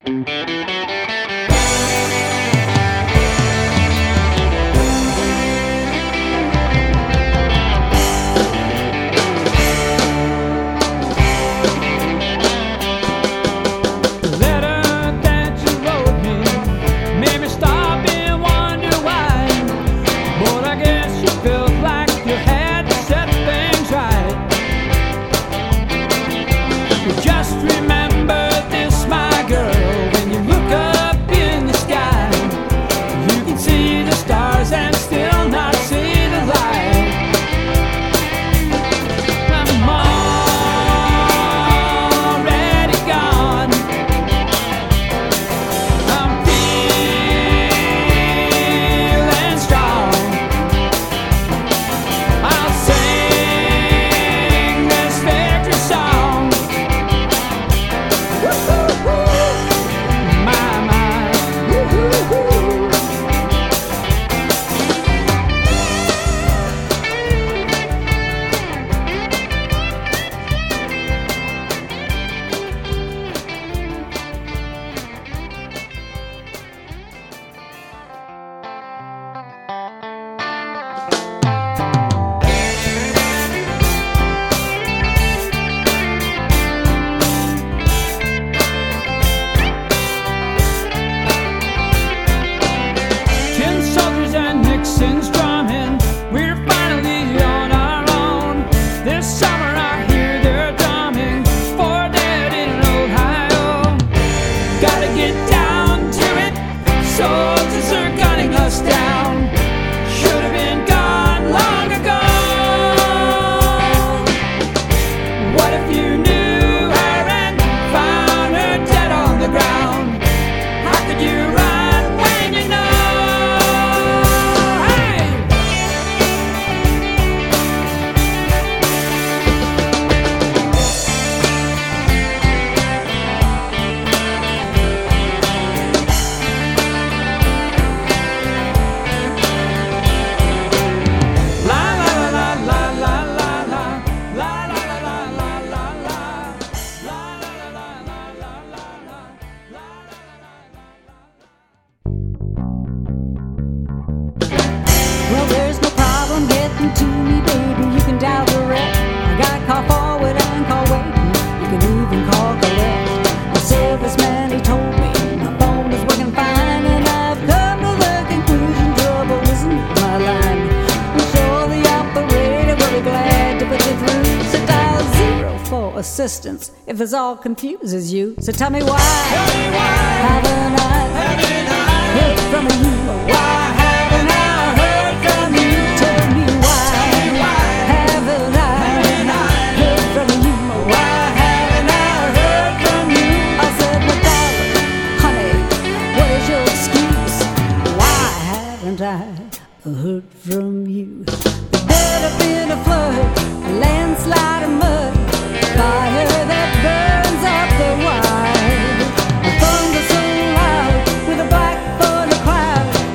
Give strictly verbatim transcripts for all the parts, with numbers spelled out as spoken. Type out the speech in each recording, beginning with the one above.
Assistance if this all confuses you. So tell me why, tell me why haven't I, haven't I heard from you? Why haven't I heard from you? Tell me why, tell me why haven't I, haven't I heard from you? Why haven't I heard from you? I said, my darling, honey, what is your excuse? Why haven't I heard from you? There'd have been a flood, a landslide of mud, fire that burns up the wild, a thunder so loud with a black thunder cloud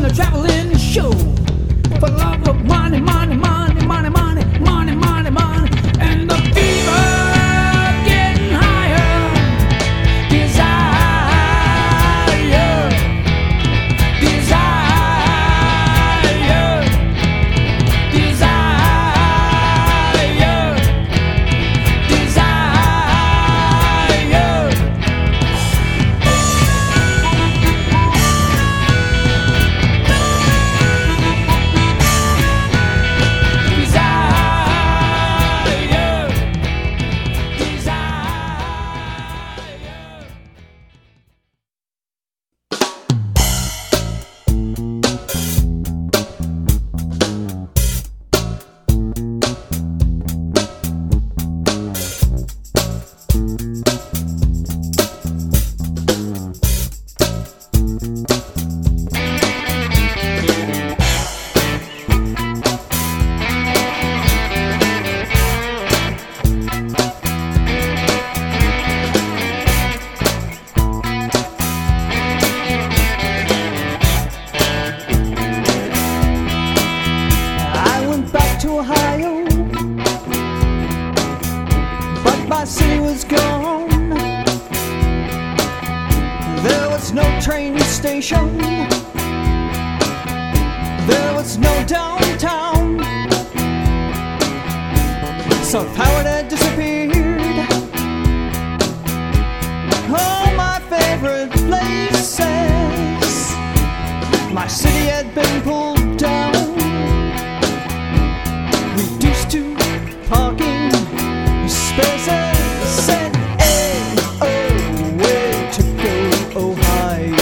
in a traveling show. For the love of money, money, money, money, money, money, money, money, and the fever getting higher. Desire, desire, desire, desire. I went back to Ohio, but my city was gone. There was no train station, there was no downtown. South Howard had disappeared, all my favorite places. My city had been pulled down, reduced to parking spaces. Said, hey, oh, way to go, Ohio.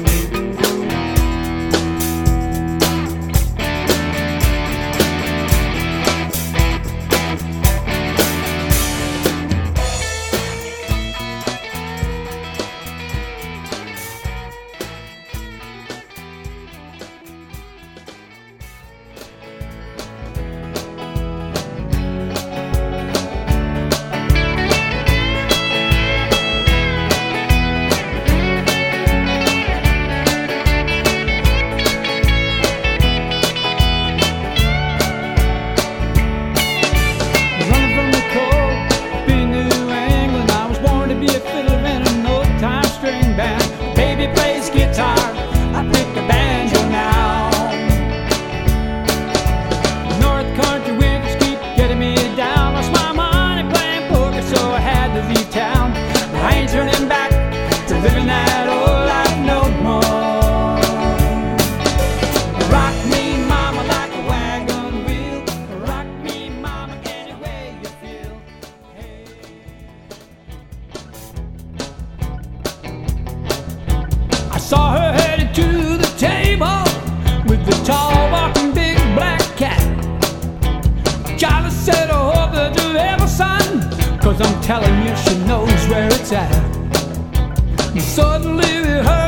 Running from the cold, being New England, I was born to be a fiddler in an old-time string band. Baby plays guitar, I pick the banjo now. North Country winters keep getting me down. Lost my money playing poker, so I had to leave town. I ain't turning back to living that old life no more. Rock me, mama, like a wagon wheel. Rock me, mama, any way you feel. Hey. I saw her headed to the table with the tall, walking, big black cat. Charlie said, I hope that you ever, son, 'cause I'm telling you, she knows where it's at. And suddenly we heard